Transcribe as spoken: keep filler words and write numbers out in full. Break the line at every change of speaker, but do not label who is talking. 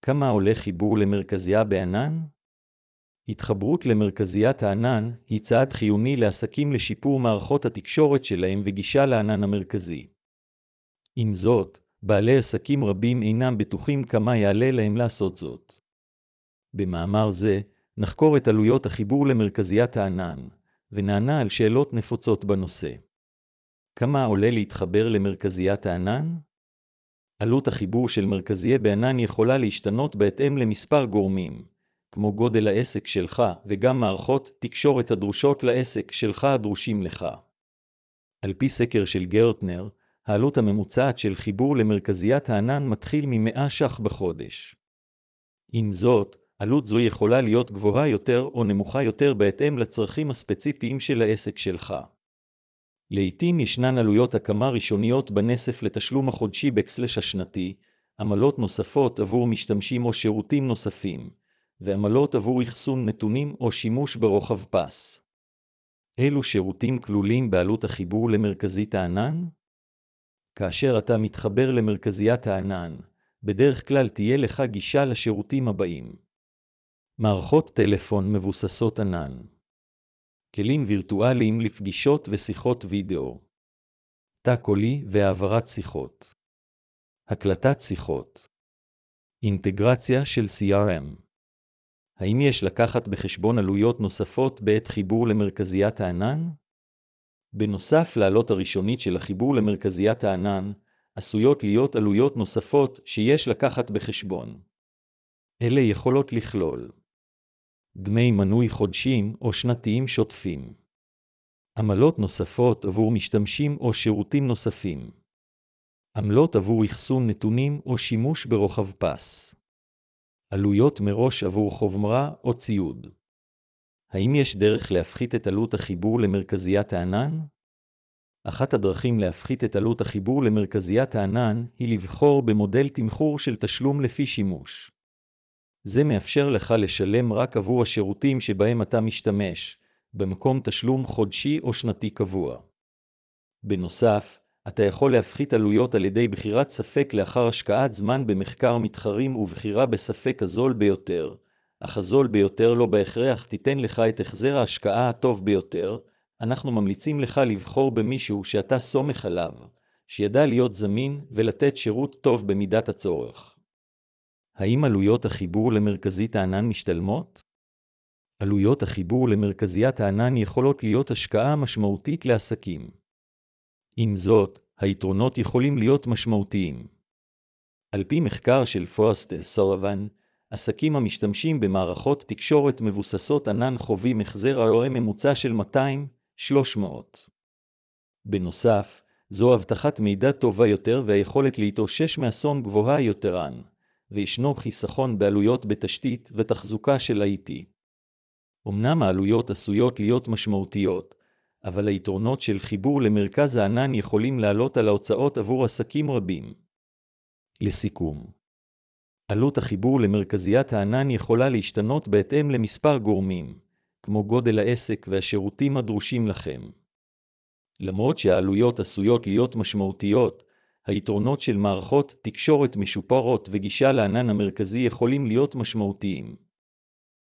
כמה עולה חיבור למרכזייה בענן? התחברות למרכזיית הענן היא צעד חיוני לעסקים לשיפור מערכות התקשורת שלהם וגישה לענן המרכזי. עם זאת, בעלי עסקים רבים אינם בטוחים כמה יעלה להם לעשות זאת. במאמר זה, נחקור את עלויות החיבור למרכזיית הענן, ונענה על שאלות נפוצות בנושא. כמה עולה להתחבר למרכזיית הענן? עלות החיבור של מרכזייה בענן יכולה להשתנות בהתאם למספר גורמים, כמו גודל העסק שלך וגם מערכות תקשורת הדרושות לעסק שלך הדרושים לך. על פי סקר של גרטנר, העלות הממוצעת של חיבור למרכזיית הענן מתחיל מ-מאה ש"ח בחודש. עם זאת, עלות זו יכולה להיות גבוהה יותר או נמוכה יותר בהתאם לצרכים הספציפיים של העסק שלך. לעתים ישנן עלויות הקמה ראשוניות בנסף לתשלום החודשי בקסלש השנתי, עמלות נוספות עבור משתמשים או שירותים נוספים, ועמלות עבור אחסון נתונים או שימוש ברוחב פס. אילו שירותים כלולים בעלות החיבור למרכזית הענן? כאשר אתה מתחבר למרכזיית הענן, בדרך כלל תהיה לך גישה לשירותים הבאים. מערכות טלפון מבוססות ענן. כלים וירטואליים לפגישות ושיחות וידאו. תא קולי והעברת שיחות. הקלטת שיחות. אינטגרציה של סי אר אם. האם יש לקחת בחשבון עלויות נוספות בעת חיבור למרכזיית הענן? בנוסף לעלות הראשונית של החיבור למרכזיית הענן, עשויות להיות עלויות נוספות שיש לקחת בחשבון. אלה יכולות לכלול דמי מנוי חודשיים או שנתיים שוטפים, עמלות נוספות עבור משתמשים או שירותים נוספים, עמלות עבור אחסון נתונים או שימוש ברוחב פס, עלויות מראש עבור חומרה או ציוד. האם יש דרך להפחית את עלות החיבור למרכזיית הענן? אחת הדרכים להפחית את עלות החיבור למרכזיית הענן היא לבחור במודל תמחור של תשלום לפי שימוש. זה מאפשר לך לשלם רק עבור השירותים שבהם אתה משתמש, במקום תשלום חודשי או שנתי קבוע. בנוסף, אתה יכול להפחית עלויות על ידי בחירת ספק לאחר השקעת זמן במחקר מתחרים ובחירה בספק הזול ביותר, אך הזול ביותר לא בהכרח תיתן לך את החזר ההשקעה הטוב ביותר. אנחנו ממליצים לך לבחור במישהו שאתה סומך עליו, שידע להיות זמין ולתת שירות טוב במידת הצורך. האם עלויות החיבור למרכזית הענן משתלמות? עלויות החיבור למרכזיית הענן יכולות להיות השקעה משמעותית לעסקים. עם זאת, היתרונות יכולים להיות משמעותיים. על פי מחקר של פורסט סורוון, עסקים המשתמשים במערכות תקשורת מבוססות ענן חווים החזר אר או אם ממוצע של מאתיים עד שלוש מאות. בנוסף, זו הבטחת מידע טובה יותר והיכולת להתאושש מאסון גבוהה יותרן, וישנו חיסכון בעלויות בתשתית ותחזוקה של איי טי. אמנם העלויות עשויות להיות משמעותיות, אבל היתרונות של חיבור למרכז הענן יכולים לעלות על ההוצאות עבור עסקים רבים. לסיכום, עלות החיבור למרכזיית הענן יכולה להשתנות בהתאם למספר גורמים, כמו גודל העסק והשירותים הדרושים לכם. למרות שהעלויות עשויות להיות משמעותיות, היתרונות של מערכות תקשורת משופרות וגישה לענן המרכזי יכולים להיות משמעותיים.